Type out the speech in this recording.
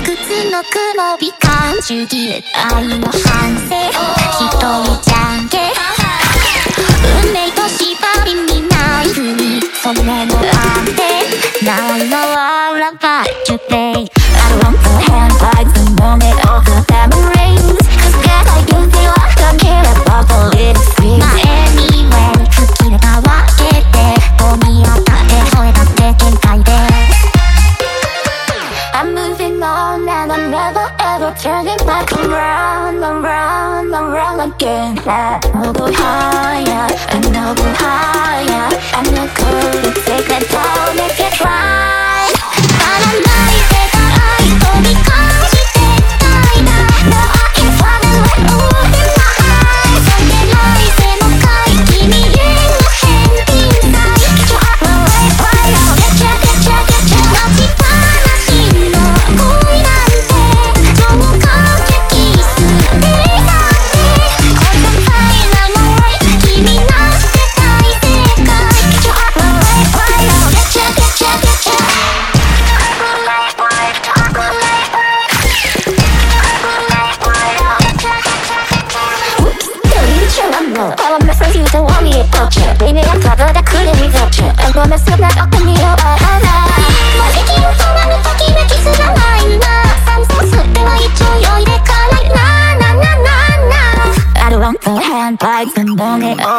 屈の雲美観主義愛の反省一人じゃんけ運命と縛りにないふりそれも安定ないのはラバートゥペイ I don't want the hand like the moment of the diamond rings Cause God I do feel I don't care about the little things 前に上に吹き出たわけでゴミ当たってそれだって限界でI'm moving on and I'm never ever turning back around, around, around again. I'll go higher and I'll go higher. I'm not gonna take that down if you try. 叶わない世界飛び越してたいな。No, I ain't running away, open my eyes. それで来世の回君への返品さ。Get your heart away, right now. Get ya, get ya, get ya. 待ちっぱなしの恋なんて超過激すってだってこのファイナルのレイ君なって大正解 Get your heart away, right now. Get ya, get ya, get ya. I'm messing you don't want me to touch it Baby I'm covered I couldn't without you I'm gonna mess up that up in your eye もう息を止まるときめきすらないな酸素吸っては一応酔いでかないななななな I don't want the hand bites and don't get